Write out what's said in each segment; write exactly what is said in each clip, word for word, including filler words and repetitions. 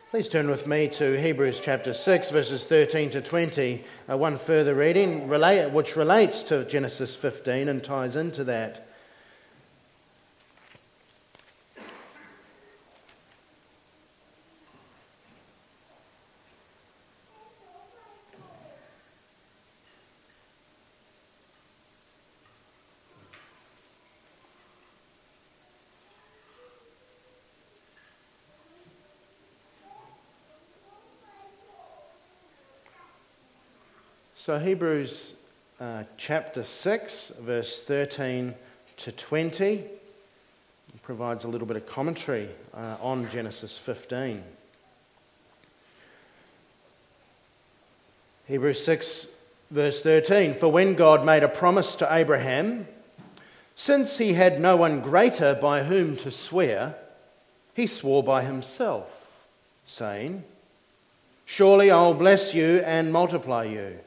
Please turn with me to Hebrews chapter six, verses thirteen to twenty. Uh, one further reading relate, which relates to Genesis fifteen and ties into that. So Hebrews uh, chapter six, verse thirteen to twenty provides a little bit of commentary uh, on Genesis fifteen. Hebrews six, verse thirteen, "For when God made a promise to Abraham, since he had no one greater by whom to swear, he swore by himself, saying, 'Surely I will bless you and multiply you.'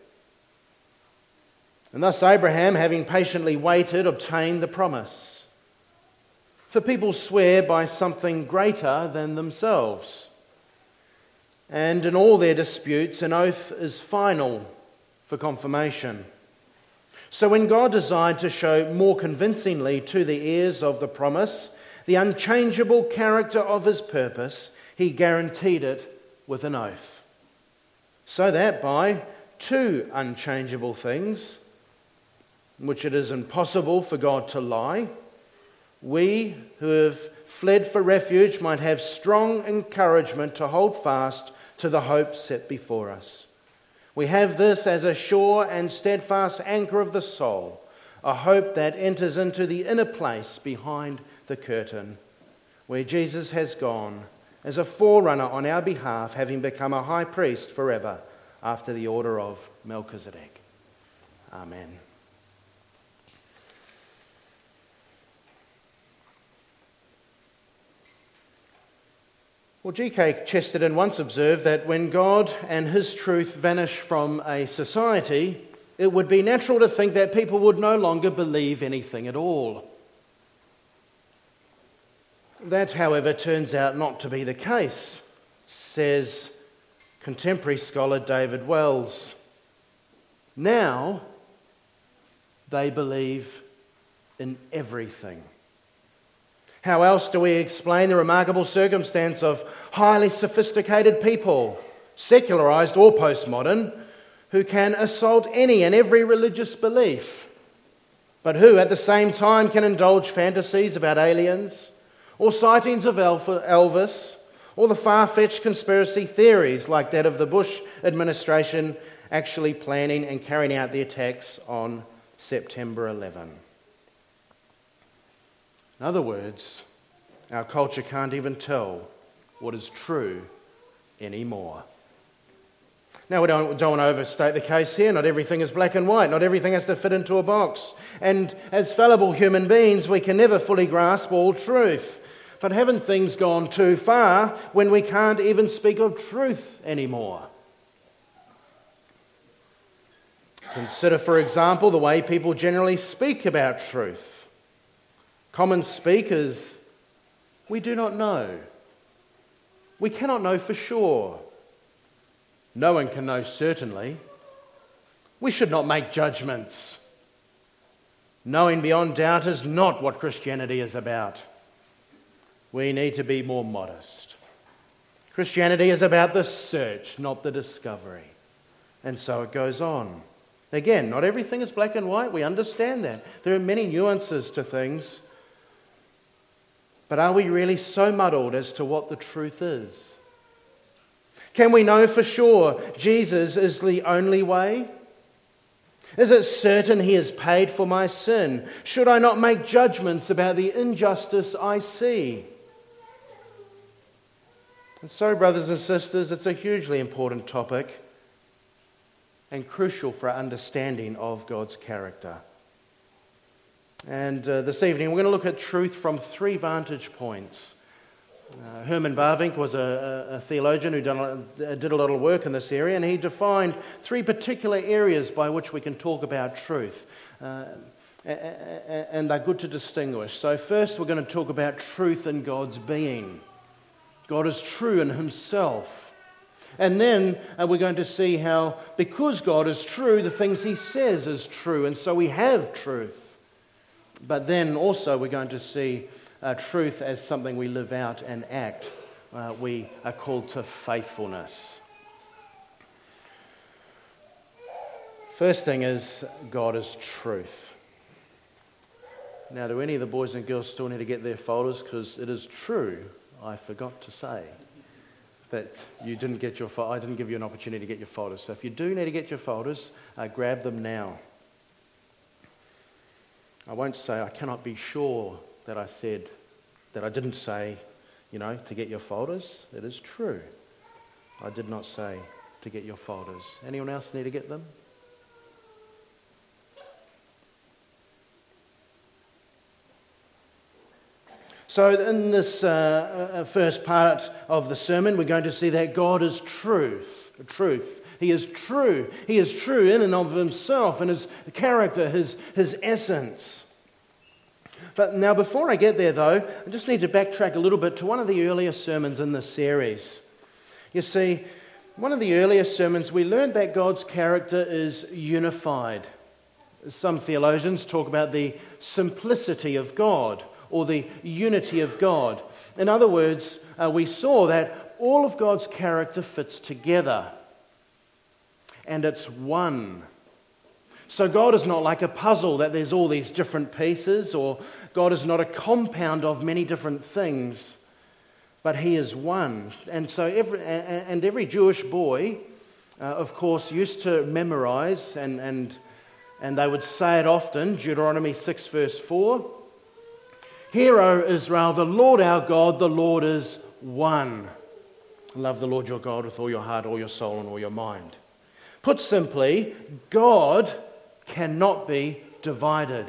And thus Abraham, having patiently waited, obtained the promise. For people swear by something greater than themselves. And in all their disputes, an oath is final for confirmation. So when God desired to show more convincingly to the heirs of the promise the unchangeable character of his purpose, he guaranteed it with an oath. So that by two unchangeable things, which it is impossible for God to lie, we who have fled for refuge might have strong encouragement to hold fast to the hope set before us. We have this as a sure and steadfast anchor of the soul, a hope that enters into the inner place behind the curtain, where Jesus has gone as a forerunner on our behalf, having become a high priest forever after the order of Melchizedek." Amen. Well, G K Chesterton once observed that when God and his truth vanish from a society, it would be natural to think that people would no longer believe anything at all. That, however, turns out not to be the case, says contemporary scholar David Wells. Now, they believe in everything. How else do we explain the remarkable circumstance of highly sophisticated people, secularized or postmodern, who can assault any and every religious belief, but who at the same time can indulge fantasies about aliens, or sightings of Elvis, or the far-fetched conspiracy theories like that of the Bush administration actually planning and carrying out the attacks on September eleventh. In other words, our culture can't even tell what is true anymore. Now, we don't, don't want to overstate the case here. Not everything is black and white. Not everything has to fit into a box. And as fallible human beings, we can never fully grasp all truth. But haven't things gone too far when we can't even speak of truth anymore? Consider, for example, the way people generally speak about truth. Common speak is, "We do not know. We cannot know for sure. No one can know certainly. We should not make judgments. Knowing beyond doubt is not what Christianity is about. We need to be more modest. Christianity is about the search, not the discovery." And so it goes on. Again, not everything is black and white. We understand that. There are many nuances to things. But are we really so muddled as to what the truth is? Can we know for sure Jesus is the only way? Is it certain he has paid for my sin? Should I not make judgments about the injustice I see? And so, brothers and sisters, it's a hugely important topic and crucial for our understanding of God's character. And uh, this evening we're going to look at truth from three vantage points. Uh, Herman Bavinck was a, a theologian who done, uh, did a lot of work in this area, and he defined three particular areas by which we can talk about truth. Uh, and they're good to distinguish. So first we're going to talk about truth in God's being. God is true in himself. And then uh, we're going to see how, because God is true, the things he says is true, and so we have truth. But then also we're going to see uh, truth as something we live out and act. Uh, we are called to faithfulness. First thing is, God is truth. Now, do any of the boys and girls still need to get their folders? Because it is true, I forgot to say, that you didn't get your fo- I didn't give you an opportunity to get your folders. So if you do need to get your folders, uh, grab them now. I won't say, I cannot be sure that I said, that I didn't say, you know, to get your folders. It is true. I did not say to get your folders. Anyone else need to get them? So in this uh, first part of the sermon, we're going to see that God is truth. Truth. He is true. He is true in and of himself, and his character, his, his essence. But now before I get there though, I just need to backtrack a little bit to one of the earlier sermons in this series. You see, one of the earlier sermons we learned that God's character is unified. Some theologians talk about the simplicity of God, or the unity of God. In other words, uh, we saw that all of God's character fits together, and it's one. So God is not like a puzzle that there's all these different pieces, or God is not a compound of many different things, but he is one. And so every and every Jewish boy, uh, of course, used to memorize, and and and they would say it often, Deuteronomy six verse four. Hear, O Israel, the Lord our God, the Lord is one. Love the Lord your God with all your heart, all your soul, and all your mind. Put simply, God cannot be divided.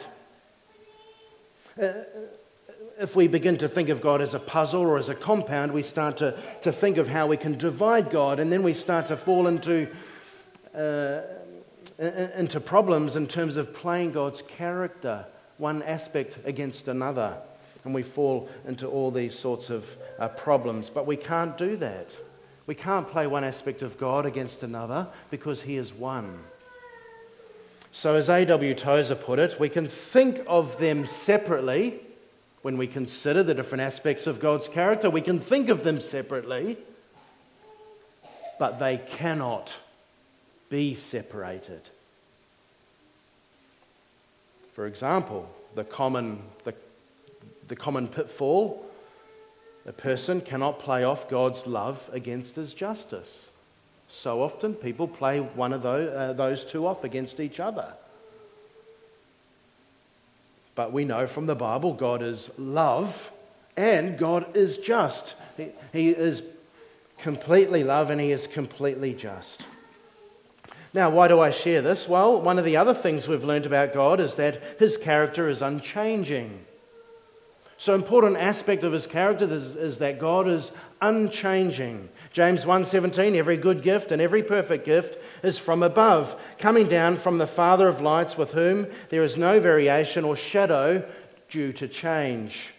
Uh, if we begin to think of God as a puzzle or as a compound, we start to, to think of how we can divide God, and then we start to fall into, uh, into problems in terms of playing God's character, one aspect against another. And we fall into all these sorts of uh, problems. But we can't do that. We can't play one aspect of God against another because he is one. So as A W Tozer put it, we can think of them separately when we consider the different aspects of God's character. We can think of them separately, but they cannot be separated. For example, the common the, the common pitfall, a person cannot play off God's love against his justice. So often people play one of those, uh, those two off against each other. But we know from the Bible God is love and God is just. He, he is completely love and he is completely just. Now, why do I share this? Well, one of the other things we've learned about God is that his character is unchanging. So an important aspect of his character is, is that God is unchanging. James one seventeen, every good gift and every perfect gift is from above, coming down from the Father of lights, with whom there is no variation or shadow due to change.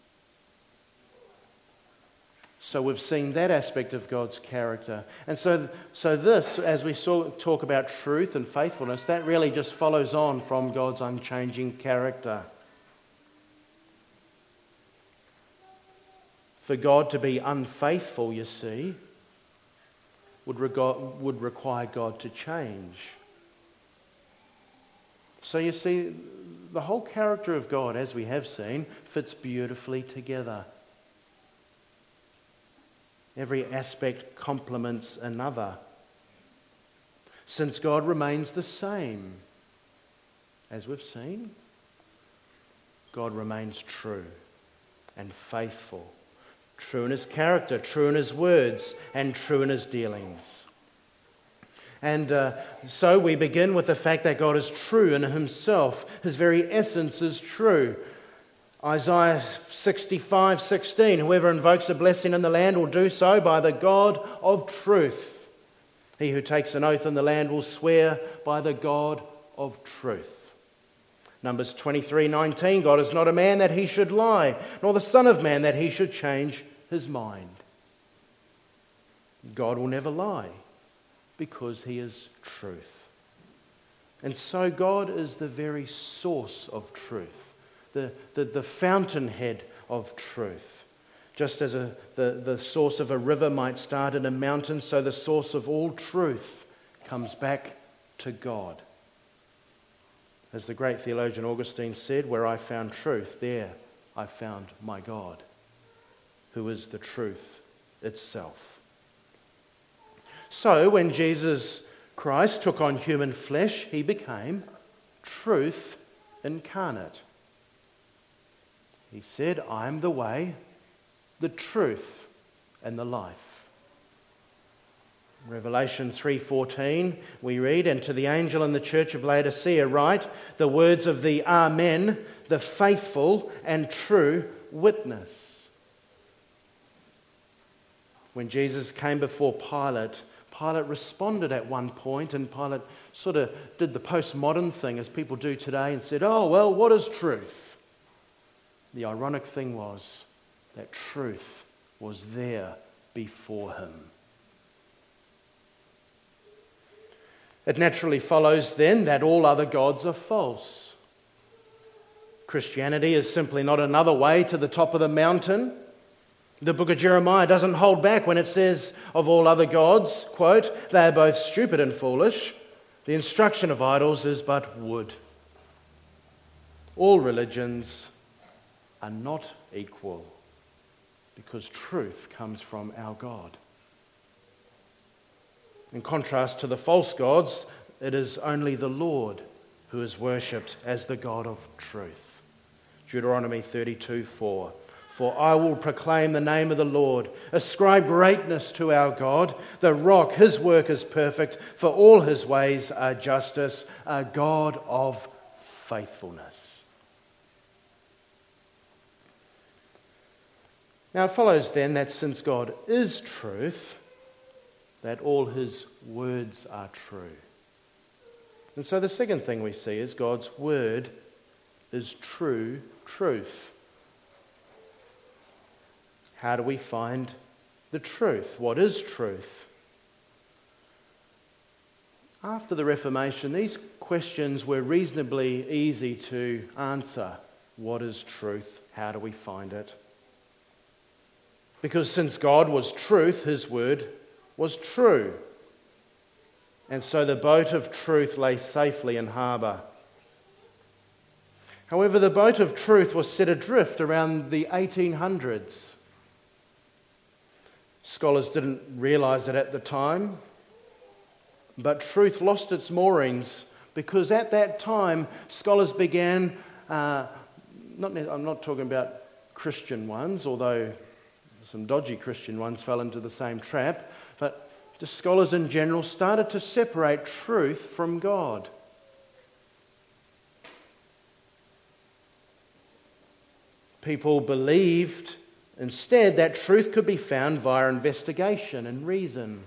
So we've seen that aspect of God's character. And so, so this, as we saw, talk about truth and faithfulness, that really just follows on from God's unchanging character. For God to be unfaithful, you see, would, regard, would require God to change. So you see, the whole character of God, as we have seen, fits beautifully together. Every aspect complements another. Since God remains the same, as we've seen, God remains true and faithful. True in his character, true in his words, and true in his dealings. And uh, so we begin with the fact that God is true in himself. His very essence is true. Isaiah sixty-five sixteen, whoever invokes a blessing in the land will do so by the God of truth. He who takes an oath in the land will swear by the God of truth. Numbers twenty-three nineteen, God is not a man that he should lie, nor the son of man that he should change his mind. God will never lie because he is truth. And so God is the very source of truth, the, the, the fountainhead of truth. Just as a, the, the source of a river might start in a mountain, so the source of all truth comes back to God. As the great theologian Augustine said, where I found truth, there I found my God, who is the truth itself. So when Jesus Christ took on human flesh, he became truth incarnate. He said, I am the way, the truth, and the life. Revelation three fourteen, we read, and to the angel in the church of Laodicea write the words of the Amen, the faithful and true witness. When Jesus came before Pilate, Pilate responded at one point, and Pilate sort of did the postmodern thing as people do today and said, oh, well, what is truth? The ironic thing was that truth was there before him. It naturally follows then that all other gods are false. Christianity is simply not another way to the top of the mountain. The book of Jeremiah doesn't hold back when it says of all other gods, quote, they are both stupid and foolish. The instruction of idols is but wood. All religions are not equal because truth comes from our God. In contrast to the false gods, it is only the Lord who is worshipped as the God of truth. Deuteronomy thirty-two four. For I will proclaim the name of the Lord, ascribe greatness to our God, the rock, his work is perfect, for all his ways are justice, a God of faithfulness. Now it follows then that since God is truth, that all his words are true. And so the second thing we see is God's word is true truth. How do we find the truth? What is truth? After the Reformation, these questions were reasonably easy to answer. What is truth? How do we find it? Because since God was truth, his word was true. And so the boat of truth lay safely in harbour. However, the boat of truth was set adrift around the eighteen hundreds. Scholars didn't realise it at the time, but truth lost its moorings because at that time scholars began, uh, not, I'm not talking about Christian ones, although some dodgy Christian ones fell into the same trap, but the scholars in general started to separate truth from God. People believed instead that truth could be found via investigation and reason.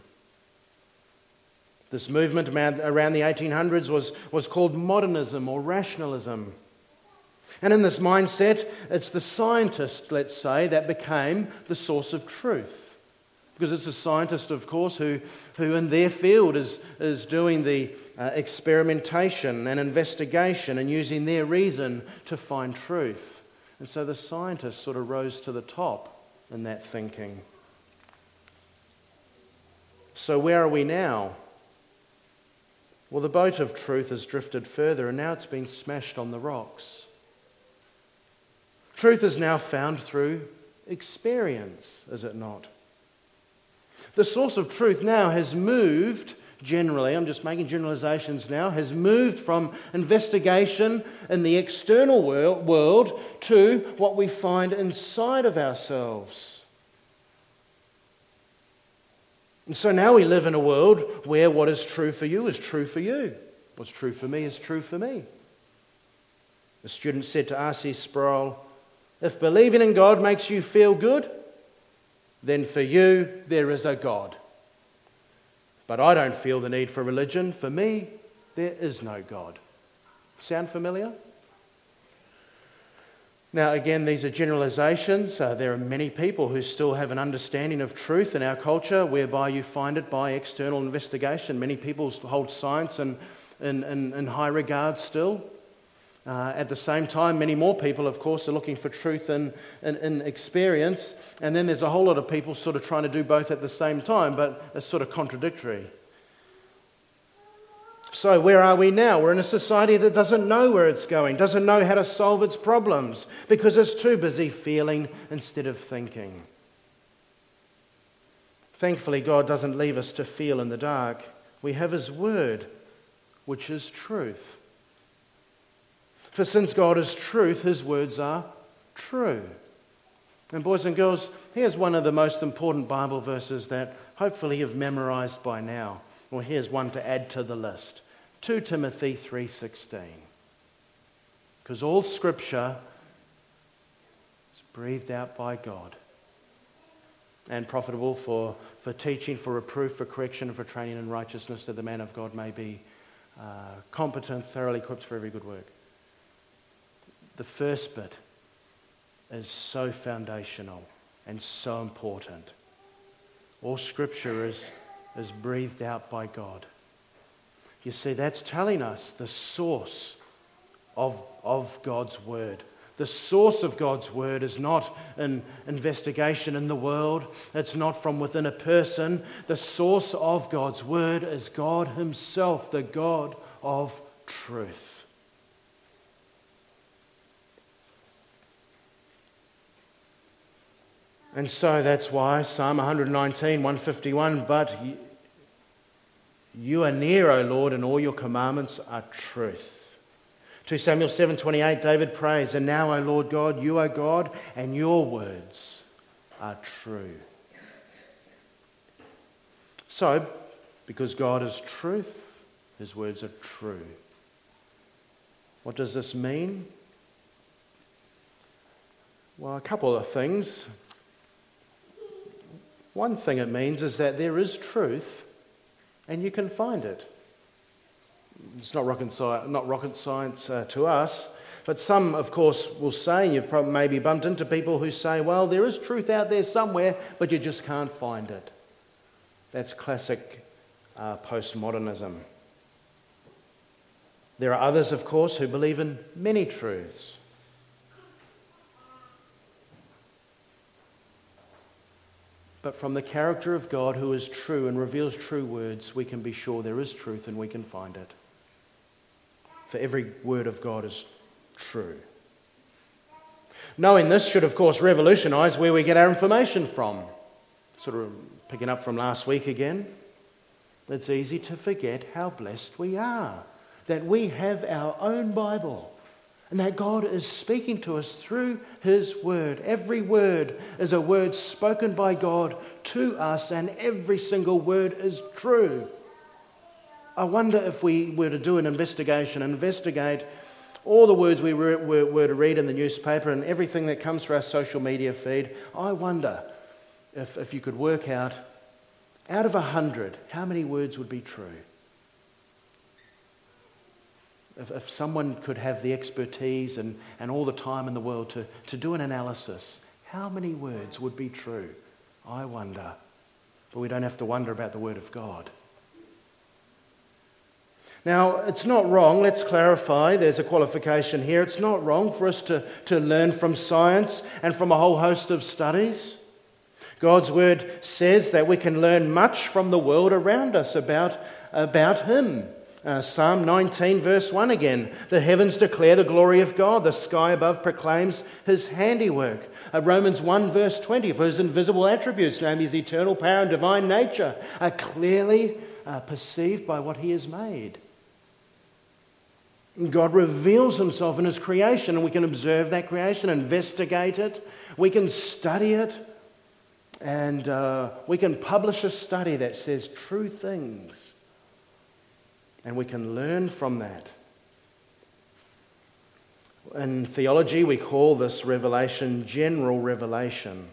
This movement around the eighteen hundreds was, was called modernism or rationalism. And in this mindset, it's the scientist, let's say, that became the source of truth. Because it's a scientist, of course, who, who in their field is, is doing the uh, experimentation and investigation and using their reason to find truth. And so the scientists sort of rose to the top in that thinking. So where are we now? Well, the boat of truth has drifted further and now it's been smashed on the rocks. Truth is now found through experience, is it not? The source of truth now has moved, generally, I'm just making generalizations now, has moved from investigation in the external world to what we find inside of ourselves. And so now we live in a world where what is true for you is true for you. What's true for me is true for me. The student said to R C Sproul, if believing in God makes you feel good, then for you there is a God. But I don't feel the need for religion. For me, there is no God. Sound familiar? Now, again, these are generalizations. Uh, there are many people who still have an understanding of truth in our culture whereby you find it by external investigation. Many people hold science in, in, in, in high regard still. Uh, at the same time, many more people, of course, are looking for truth in, in, in experience. And then there's a whole lot of people sort of trying to do both at the same time, but it's sort of contradictory. So where are we now? We're in a society that doesn't know where it's going, doesn't know how to solve its problems, because it's too busy feeling instead of thinking. Thankfully, God doesn't leave us to feel in the dark. We have His Word, which is truth. For since God is truth, His words are true. And boys and girls, here's one of the most important Bible verses that hopefully you've memorized by now. Well, here's one to add to the list. Second Timothy three sixteen. Because all Scripture is breathed out by God and profitable for, for teaching, for reproof, for correction, and for training in righteousness, that the man of God may be uh, competent, thoroughly equipped for every good work. The first bit is so foundational and so important. All Scripture is, is breathed out by God. You see, that's telling us the source of, of God's Word. The source of God's Word is not an investigation in the world. It's not from within a person. The source of God's Word is God Himself, the God of truth. And so that's why Psalm one nineteen, one fifty-one, but you are near, O Lord, and all your commandments are truth. Second Samuel seven twenty-eight, David prays, and now, O Lord God, you are God, and your words are true. So, because God is truth, His words are true. What does this mean? Well, a couple of things. One thing it means is that there is truth, and you can find it. It's not rocket science, not rocket science uh, to us, but some, of course, will say, and you've probably maybe bumped into people who say, well, there is truth out there somewhere, but you just can't find it. That's classic uh, postmodernism. There are others, of course, who believe in many truths. But from the character of God, who is true and reveals true words, we can be sure there is truth and we can find it. For every word of God is true. Knowing this should, of course, revolutionise where we get our information from. Sort of picking up from last week again. It's easy to forget how blessed we are, that we have our own Bible. And that God is speaking to us through His Word. Every word is a word spoken by God to us, and every single word is true. I wonder if we were to do an investigation, investigate all the words we were, were, were to read in the newspaper and everything that comes through our social media feed. I wonder if, if you could work out, out of a hundred, how many words would be true? If, if someone could have the expertise and, and all the time in the world to, to do an analysis, how many words would be true? I wonder. But we don't have to wonder about the Word of God. Now, it's not wrong, let's clarify, there's a qualification here. It's not wrong for us to, to learn from science and from a whole host of studies. God's Word says that we can learn much from the world around us about, about Him. Uh, Psalm nineteen verse one again. The heavens declare the glory of God. The sky above proclaims His handiwork. Uh, Romans one verse twenty. For His invisible attributes, namely His eternal power and divine nature, are clearly uh, perceived by what He has made. God reveals Himself in His creation, and we can observe that creation, investigate it. We can study it. And uh, we can publish a study that says true things. And we can learn from that. In theology, we call this revelation general revelation.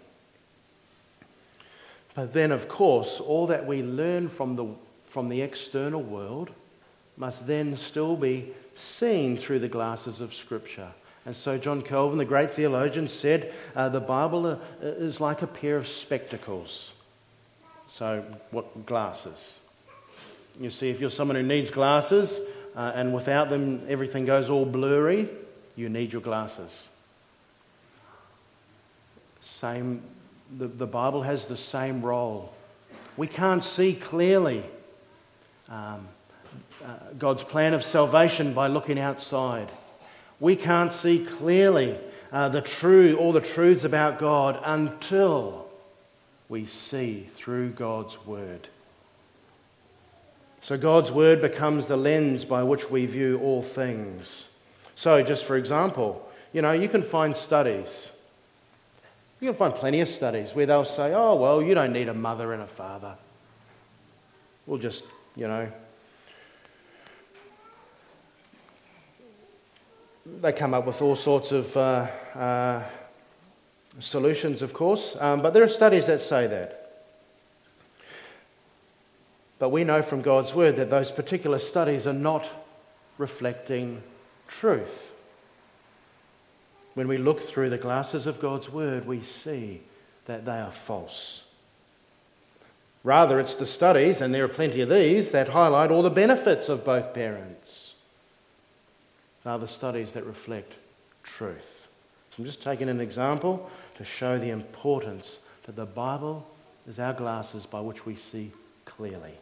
But then, of course, all that we learn from the, from the external world must then still be seen through the glasses of Scripture. And so John Calvin, the great theologian, said uh, the Bible uh, is like a pair of spectacles. So what, glasses. You see, if you're someone who needs glasses uh, and without them everything goes all blurry, you need your glasses. Same, the, the Bible has the same role. We can't see clearly um, uh, God's plan of salvation by looking outside. We can't see clearly uh, the true, all the truths about God until we see through God's Word. So God's Word becomes the lens by which we view all things. So just for example, you know, you can find studies. You can find plenty of studies where they'll say, oh, well, you don't need a mother and a father. We'll just, you know, they come up with all sorts of uh, uh, solutions, of course, um, but there are studies that say that. But we know from God's Word that those particular studies are not reflecting truth. When we look through the glasses of God's Word, we see that they are false. Rather, it's the studies, and there are plenty of these, that highlight all the benefits of both parents. They are the studies that reflect truth. So I'm just taking an example to show the importance that the Bible is our glasses by which we see clearly.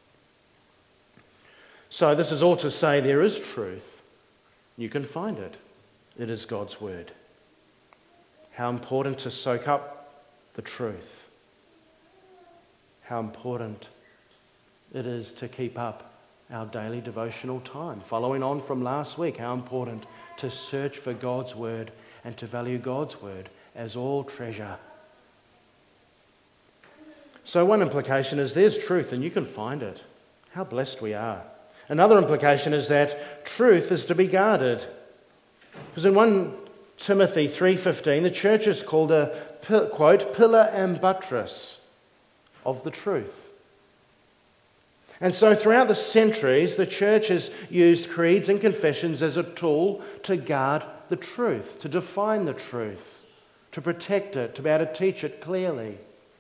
So this is all to say there is truth. You can find it. It is God's Word. How important to soak up the truth. How important it is to keep up our daily devotional time. Following on from last week, how important to search for God's Word and to value God's Word as all treasure. So one implication is there's truth and you can find it. How blessed we are. Another implication is that truth is to be guarded. Because in First Timothy three fifteen, the church is called a, quote, pillar and buttress of the truth. And so throughout the centuries, the church has used creeds and confessions as a tool to guard the truth, to define the truth, to protect it, to be able to teach it clearly.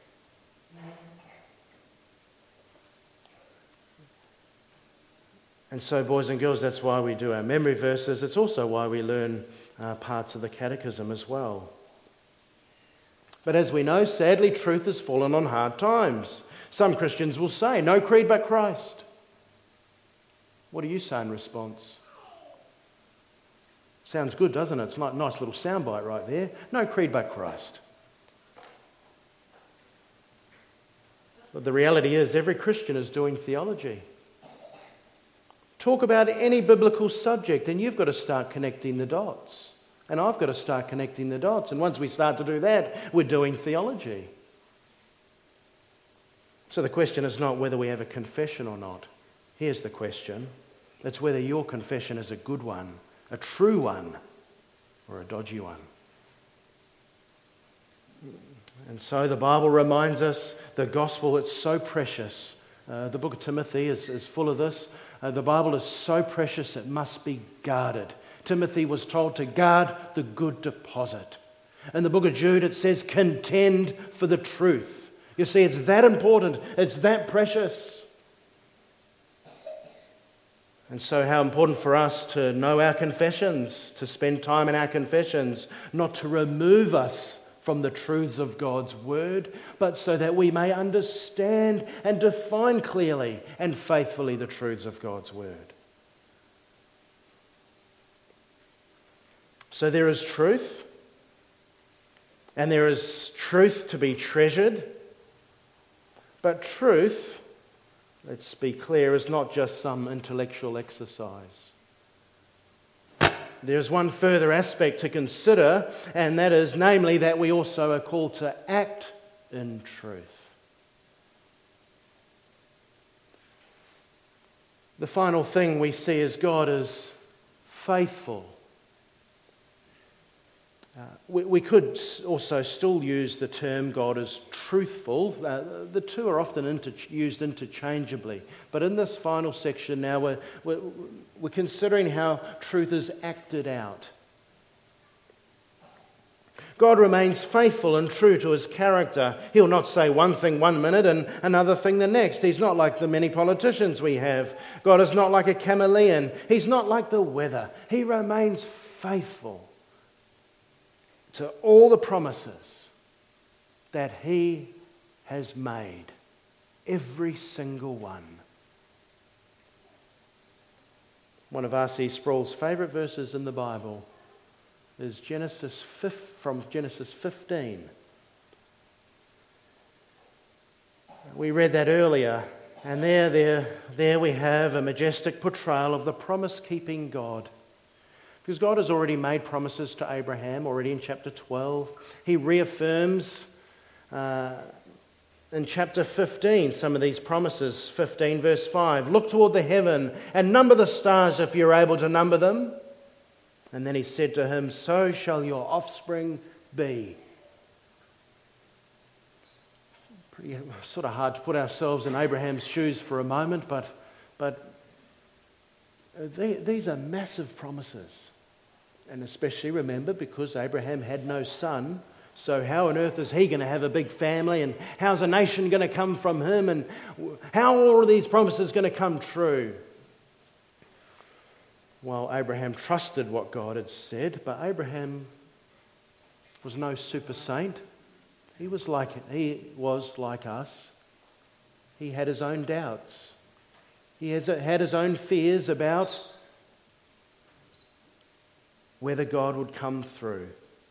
And so, boys and girls, that's why we do our memory verses. It's also why we learn uh, parts of the catechism as well. But as we know, sadly, truth has fallen on hard times. Some Christians will say, no creed but Christ. What do you say in response? Sounds good, doesn't it? It's like a nice little soundbite right there. No creed but Christ. But the reality is every Christian is doing theology. Talk about any biblical subject and you've got to start connecting the dots. And I've got to start connecting the dots. And once we start to do that, we're doing theology. So the question is not whether we have a confession or not. Here's the question. It's whether your confession is a good one, a true one, or a dodgy one. And so the Bible reminds us the gospel, it's so precious. Uh, the book of Timothy is, is full of this. Uh, the Bible is so precious it must be guarded. Timothy was told to guard the good deposit. In the book of Jude it says contend for the truth. You see, it's that important. It's that precious. And so how important for us to know our confessions, to spend time in our confessions, not to remove us from the truths of God's Word, but so that we may understand and define clearly and faithfully the truths of God's Word. So there is truth, and there is truth to be treasured, but truth, let's be clear, is not just some intellectual exercise. There's one further aspect to consider, and that is, namely, that we also are called to act in truth. The final thing we see is God is faithful. Uh, we, we could also still use the term God is truthful. Uh, the two are often inter- used interchangeably. But in this final section now, we're, we're, we're considering how truth is acted out. God remains faithful and true to his character. He'll not say one thing one minute and another thing the next. He's not like the many politicians we have. God is not like a chameleon. He's not like the weather. He remains faithful to all the promises that he has made. Every single one. One of R C Sproul's favourite verses in the Bible is Genesis from Genesis fifteen. We read that earlier, and there, there, there we have a majestic portrayal of the promise-keeping God. Because God has already made promises to Abraham, already in chapter twelve. He reaffirms uh, in chapter fifteen some of these promises. fifteen verse five, look toward the heaven and number the stars if you're able to number them. And then he said to him, so shall your offspring be. Pretty sort of hard to put ourselves in Abraham's shoes for a moment, but, but they, these are massive promises. And especially remember, because Abraham had no son, so how on earth is he going to have a big family, and how's a nation going to come from him, and how are all of these promises going to come true? Well, Abraham trusted what God had said, but Abraham was no super saint. He was like he was like us. He had his own doubts. He has, had his own fears about whether God would come through.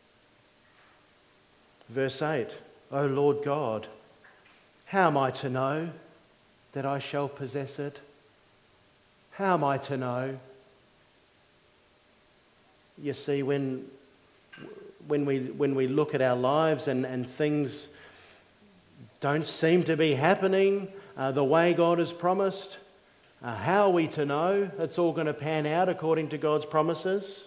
Verse eight, O Lord God, how am I to know that I shall possess it? How am I to know? You see, when when we when we look at our lives and, and things don't seem to be happening uh, the way God has promised, uh, how are we to know it's all going to pan out according to God's promises?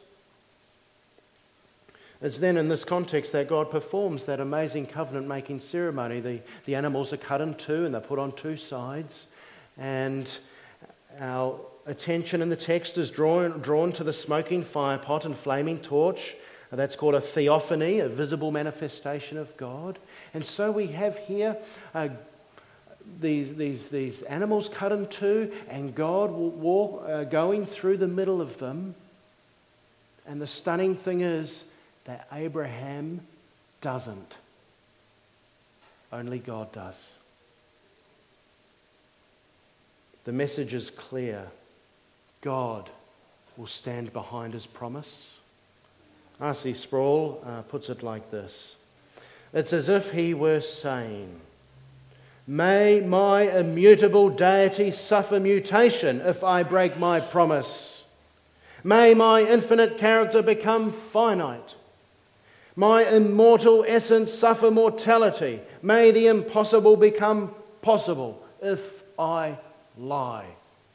It's then in this context that God performs that amazing covenant-making ceremony. The, the animals are cut in two and they're put on two sides, and our attention in the text is drawn, drawn to the smoking fire pot and flaming torch. That's called a theophany, a visible manifestation of God. And so we have here uh, these, these, these animals cut in two, and God will walk, uh, going through the middle of them. And the stunning thing is that Abraham doesn't. Only God does. The message is clear. God will stand behind his promise. R C Sproul uh, puts it like this. It's as if he were saying, may my immutable deity suffer mutation if I break my promise. May my infinite character become finite. My immortal essence suffer mortality. May the impossible become possible if I lie.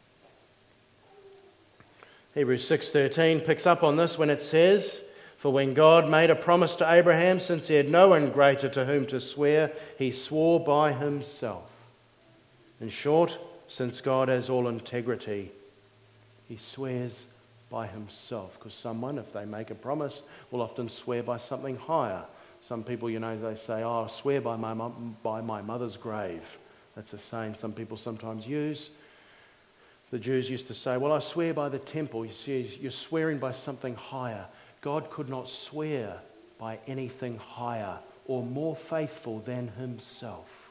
Hebrews six thirteen picks up on this when it says, for when God made a promise to Abraham, since he had no one greater to whom to swear, he swore by himself. In short, since God has all integrity, he swears by himself. Because someone, if they make a promise, will often swear by something higher. Some people, you know, they say, oh, I swear by my, by my mother's grave. That's a saying some people sometimes use. The Jews used to say, well, I swear by the temple. You see, you're swearing by something higher. God could not swear by anything higher or more faithful than himself.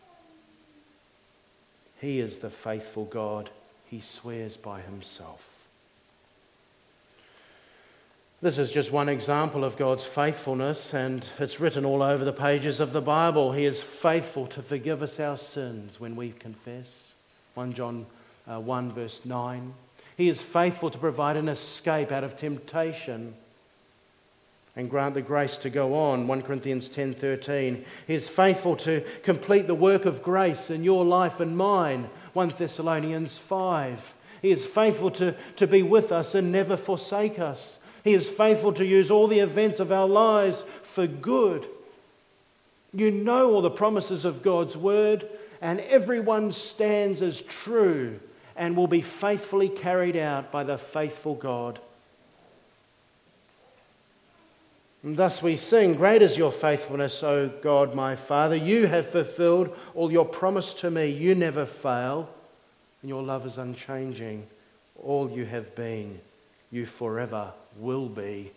He is the faithful God. He swears by himself. This is just one example of God's faithfulness, and it's written all over the pages of the Bible. He is faithful to forgive us our sins when we confess. First John Uh, one verse nine. He is faithful to provide an escape out of temptation and grant the grace to go on. First Corinthians ten thirteen. He is faithful to complete the work of grace in your life and mine. First Thessalonians five. He is faithful to, to be with us and never forsake us. He is faithful to use all the events of our lives for good. You know all the promises of God's word, and everyone stands as true and will be faithfully carried out by the faithful God. And thus we sing, "Great is your faithfulness, O God my Father. You have fulfilled all your promise to me. You never fail, and your love is unchanging. All you have been, you forever will be."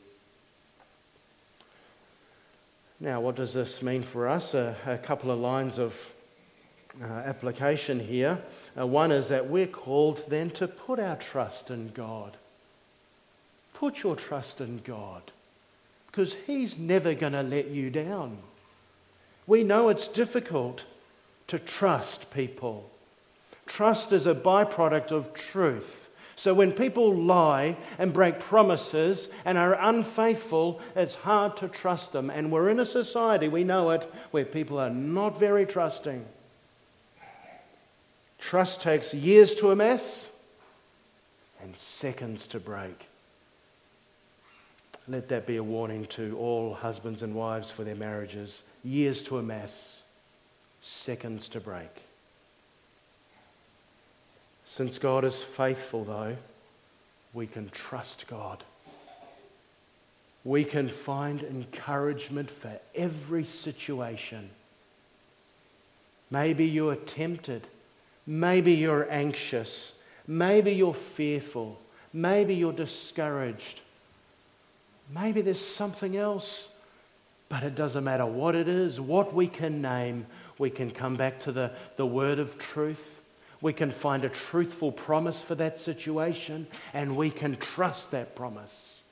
Now, what does this mean for us? A, a couple of lines of uh, application here. Uh, one is that we're called then to put our trust in God. Put your trust in God, because He's never going to let you down. We know it's difficult to trust people. Trust is a byproduct of truth. So when people lie and break promises and are unfaithful, it's hard to trust them. And we're in a society, we know it, where people are not very trusting. Trust takes years to amass and seconds to break. Let that be a warning to all husbands and wives for their marriages. Years to amass, seconds to break. Since God is faithful, though, we can trust God. We can find encouragement for every situation. Maybe you're tempted. Maybe you're anxious. Maybe you're fearful. Maybe you're discouraged. Maybe there's something else. But it doesn't matter what it is, what we can name. We can come back to the, the word of truth. We can find a truthful promise for that situation, and we can trust that promise.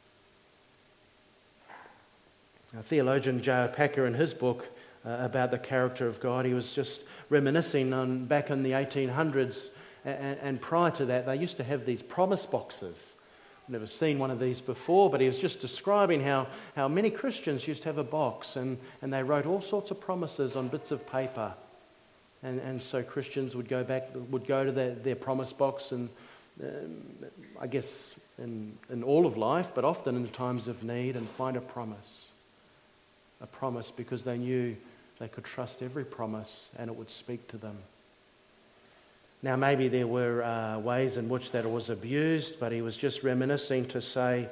Now, theologian J R Packer, in his book uh, about the character of God, he was just reminiscing on back in the eighteen hundreds, and, and prior to that, they used to have these promise boxes. I've never seen one of these before, but he was just describing how, how many Christians used to have a box, and, and they wrote all sorts of promises on bits of paper. And, and so Christians would go back, would go to their, their promise box, and um, I guess in, in all of life, but often in times of need, and find a promise. A promise because they knew they could trust every promise and it would speak to them. Now maybe there were uh, ways in which that was abused, but he was just reminiscing to say,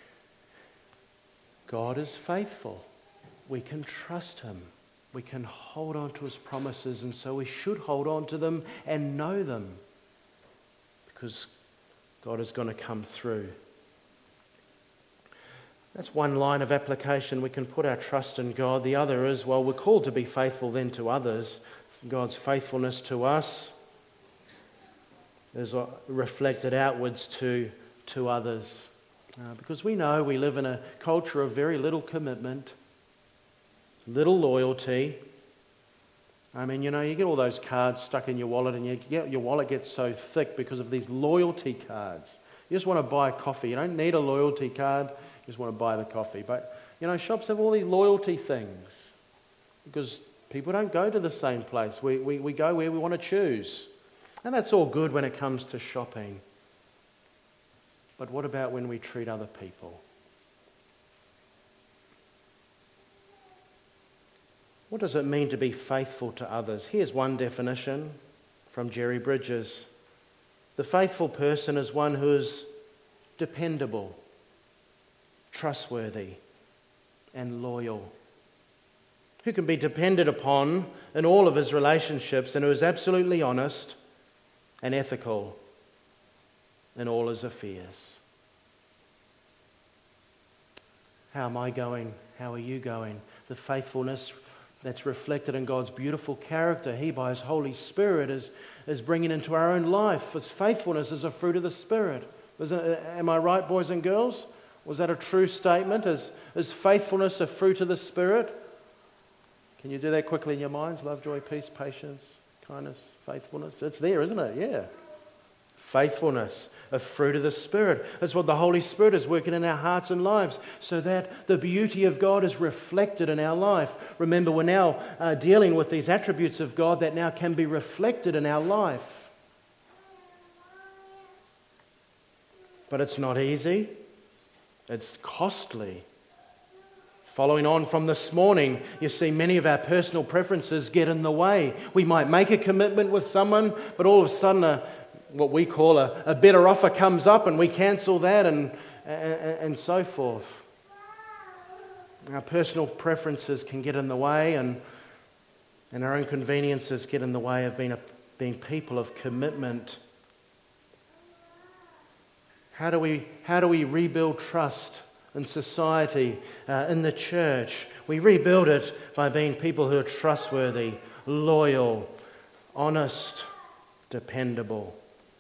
God is faithful. We can trust Him. We can hold on to His promises, and so we should hold on to them and know them, because God is going to come through. That's one line of application. We can put our trust in God. The other is, well, we're called to be faithful then to others. God's faithfulness to us is reflected outwards to, to others. Uh, because we know we live in a culture of very little commitment, little loyalty. I mean, you know, you get all those cards stuck in your wallet, and you get, your wallet gets so thick because of these loyalty cards. You just want to buy coffee. You don't need a loyalty card. You just want to buy the coffee. But, you know, shops have all these loyalty things because people don't go to the same place. We, we, we go where we want to choose. And that's all good when it comes to shopping. But what about when we treat other people? What does it mean to be faithful to others? Here's one definition from Jerry Bridges. The faithful person is one who is dependable, trustworthy, and loyal, who can be depended upon in all of his relationships, and who is absolutely honest and ethical in all his affairs. How am I going? How are you going? The faithfulness that's reflected in God's beautiful character, He, by His Holy Spirit, is, is bringing into our own life. His faithfulness is a fruit of the Spirit. Is it, am I right, boys and girls? Was that a true statement? Is, is faithfulness a fruit of the Spirit? Can you do that quickly in your minds? Love, joy, peace, patience, kindness, faithfulness. It's there, isn't it? Yeah. Faithfulness, a fruit of the Spirit. That's what the Holy Spirit is working in our hearts and lives, so that the beauty of God is reflected in our life. Remember, we're now uh, dealing with these attributes of God that now can be reflected in our life. But it's not easy. It's costly. Following on from this morning, you see many of our personal preferences get in the way. We might make a commitment with someone, but all of a sudden a, what we call a, a better offer comes up, and we cancel that, and, and, and so forth. Our personal preferences can get in the way, and, and our own conveniences get in the way of being, a, being people of commitment. How do we, how do we rebuild trust in society, uh, in the church? We rebuild it by being people who are trustworthy, loyal, honest, dependable.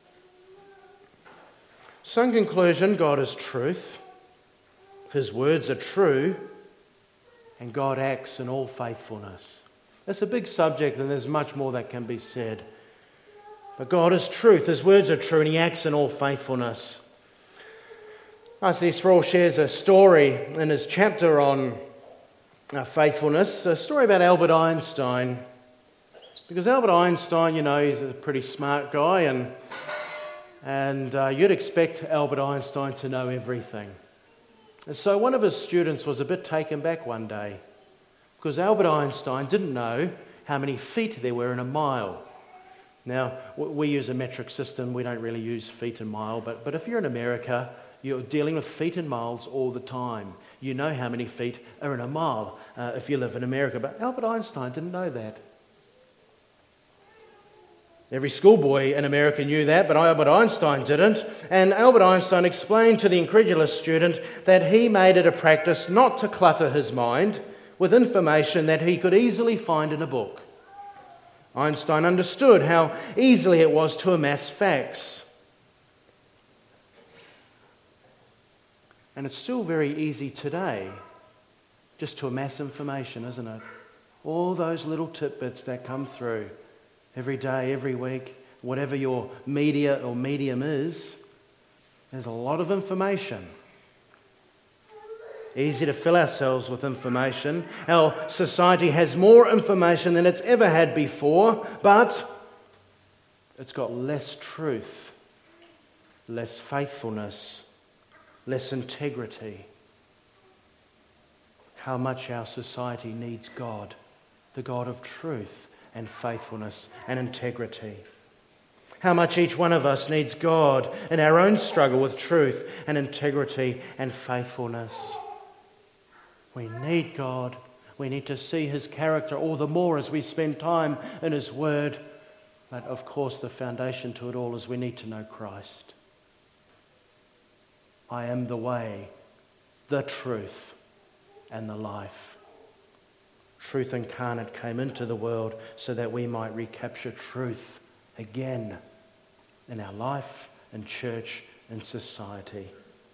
So in conclusion, God is truth. His words are true. And God acts in all faithfulness. It's a big subject and there's much more that can be said. But God is truth. His words are true and He acts in all faithfulness. R C Sproul shares a story in his chapter on uh, faithfulness, a story about Albert Einstein. Because Albert Einstein, you know, he's a pretty smart guy, and, and uh, you'd expect Albert Einstein to know everything. And so one of his students was a bit taken back one day because Albert Einstein didn't know how many feet there were in a mile. Now, we use a metric system. We don't really use feet and mile, but, but if you're in America, you're dealing with feet and miles all the time. You know how many feet are in a mile uh, if you live in America. But Albert Einstein didn't know that. Every schoolboy in America knew that, but Albert Einstein didn't. And Albert Einstein explained to the incredulous student that he made it a practice not to clutter his mind with information that he could easily find in a book. Einstein understood how easily it was to amass facts. And it's still very easy today just to amass information, isn't it? All those little tidbits that come through. Every day, every week, whatever your media or medium is, there's a lot of information. Easy to fill ourselves with information. Our society has more information than it's ever had before, but it's got less truth, less faithfulness, less integrity. How much our society needs God, the God of truth and faithfulness and integrity. How much each one of us needs God in our own struggle with truth and integrity and faithfulness. We need God. We need to see His character all the more as we spend time in His Word. But of course the foundation to it all is we need to know Christ. I am the way, the truth, and the life. Truth incarnate came into the world so that we might recapture truth again in our life, in church, in society.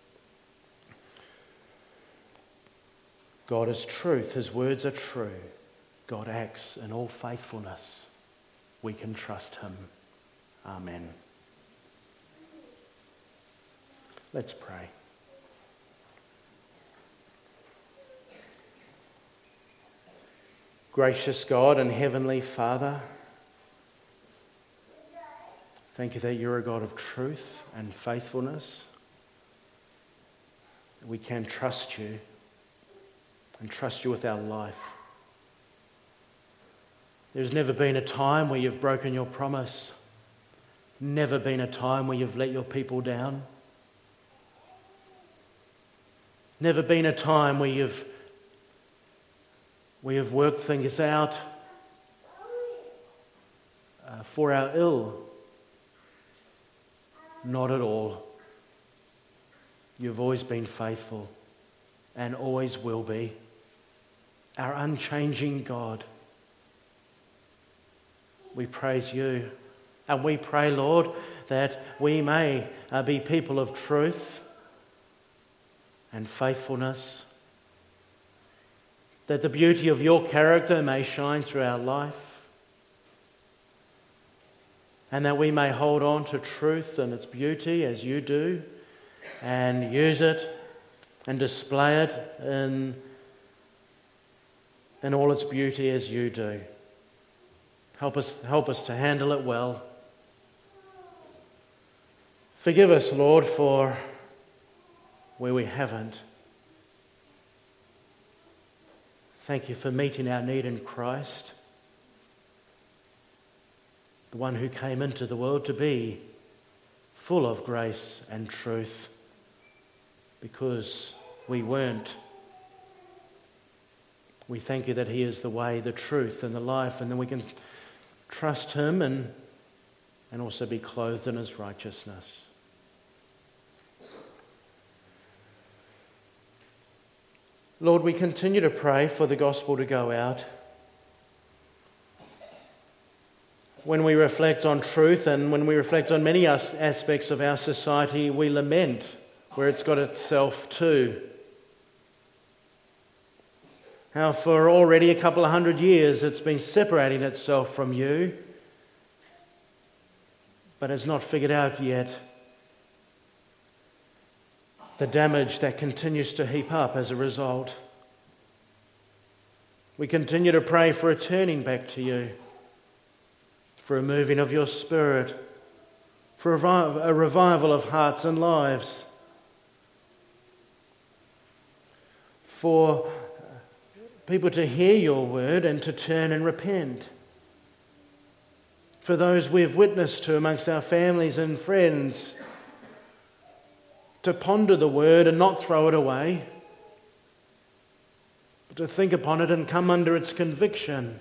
God is truth. His words are true. God acts in all faithfulness. We can trust Him. Amen. Let's pray. Gracious God and Heavenly Father, thank you that you're a God of truth and faithfulness. We can trust you and trust you with our life. There's never been a time where you've broken your promise. Never been a time where you've let your people down. Never been a time where you've We have worked things out uh, for our ill. Not at all. You've always been faithful and always will be. Our unchanging God. We praise you and we pray, Lord, that we may uh, be people of truth and faithfulness. That the beauty of your character may shine through our life. And that we may hold on to truth and its beauty as you do. And use it and display it in, in all its beauty as you do. Help us, help us to handle it well. Forgive us, Lord, for where we haven't. Thank you for meeting our need in Christ, the one who came into the world to be full of grace and truth, because we weren't. We thank you that he is the way, the truth, and the life, and then we can trust him and, and also be clothed in his righteousness. Lord, we continue to pray for the gospel to go out. When we reflect on truth and when we reflect on many as- aspects of our society, we lament where it's got itself to. How for already a couple of hundred years it's been separating itself from you, but has not figured out yet the damage that continues to heap up as a result. We continue to pray for a turning back to you, for a moving of your Spirit, for a revival of hearts and lives, for people to hear your word and to turn and repent, for those we've witnessed to amongst our families and friends to ponder the word and not throw it away, but to think upon it and come under its conviction,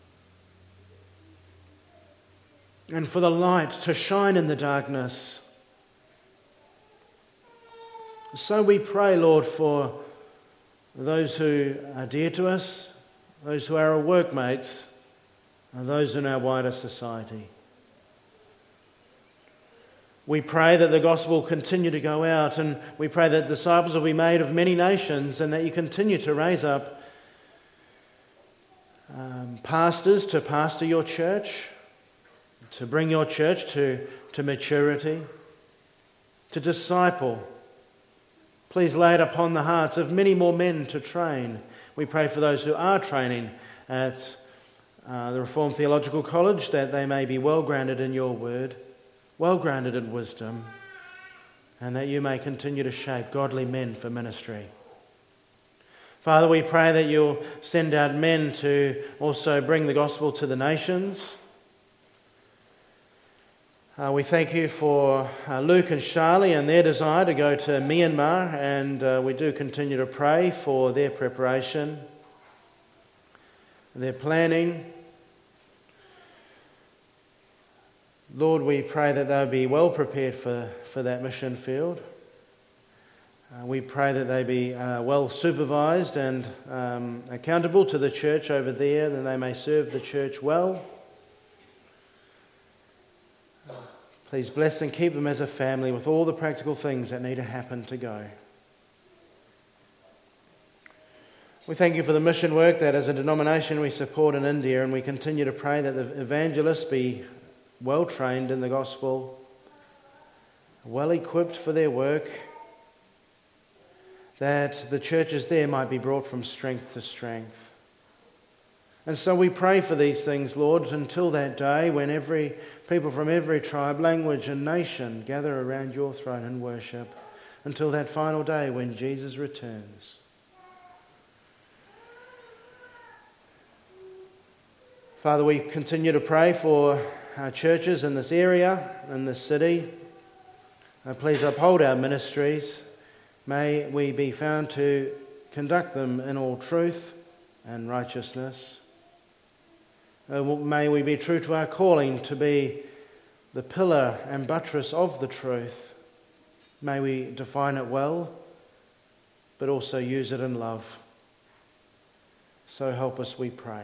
and for the light to shine in the darkness. So we pray, Lord, for those who are dear to us, those who are our workmates, and those in our wider society. We pray that the gospel will continue to go out, and we pray that disciples will be made of many nations, and that you continue to raise up um, pastors to pastor your church, to bring your church to, to maturity, to disciple. Please lay it upon the hearts of many more men to train. We pray for those who are training at uh, the Reformed Theological College, that they may be well grounded in your word, well grounded in wisdom, and that you may continue to shape godly men for ministry. Father, we pray that you'll send out men to also bring the gospel to the nations. Uh, we thank you for uh, Luke and Charlie and their desire to go to Myanmar, and uh, we do continue to pray for their preparation, their planning. Lord, we pray that they'll be well prepared for, for that mission field. Uh, we pray that they be uh, well supervised and um, accountable to the church over there, that they may serve the church well. Please bless and keep them as a family with all the practical things that need to happen to go. We thank you for the mission work that as a denomination we support in India, and we continue to pray that the evangelists be well trained in the gospel, well equipped for their work, that the churches there might be brought from strength to strength. And so we pray for these things, Lord, until that day when every people from every tribe, language and nation gather around your throne and worship, until that final day when Jesus returns. Father, we continue to pray for our churches in this area, in this city. Uh, please uphold our ministries. May we be found to conduct them in all truth and righteousness. Uh, may we be true to our calling to be the pillar and buttress of the truth. May we define it well, but also use it in love. So help us, we pray.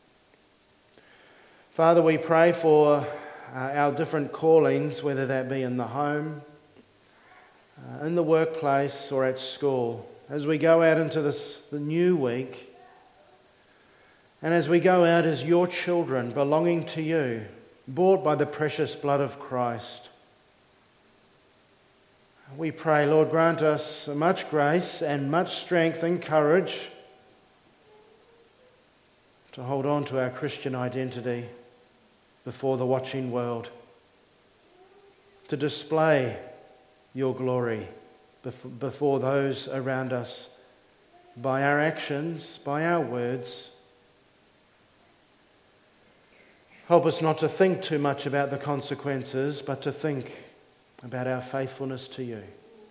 Father, we pray for uh, our different callings, whether that be in the home, uh, in the workplace, or at school. As we go out into this the new week, and as we go out as your children, belonging to you, bought by the precious blood of Christ, we pray, Lord, grant us much grace and much strength and courage to hold on to our Christian identity before the watching world, to display your glory before those around us by our actions, by our words. Help us not to think too much about the consequences, but to think about our faithfulness to you.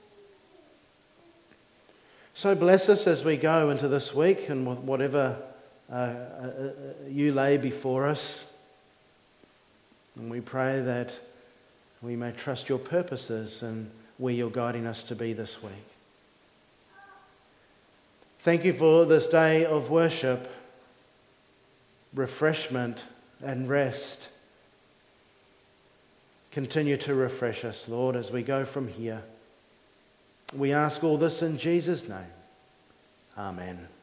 So bless us as we go into this week, and whatever uh, uh, you lay before us. And we pray that we may trust your purposes and where you're guiding us to be this week. Thank you for this day of worship, refreshment and rest. Continue to refresh us, Lord, as we go from here. We ask all this in Jesus' name. Amen.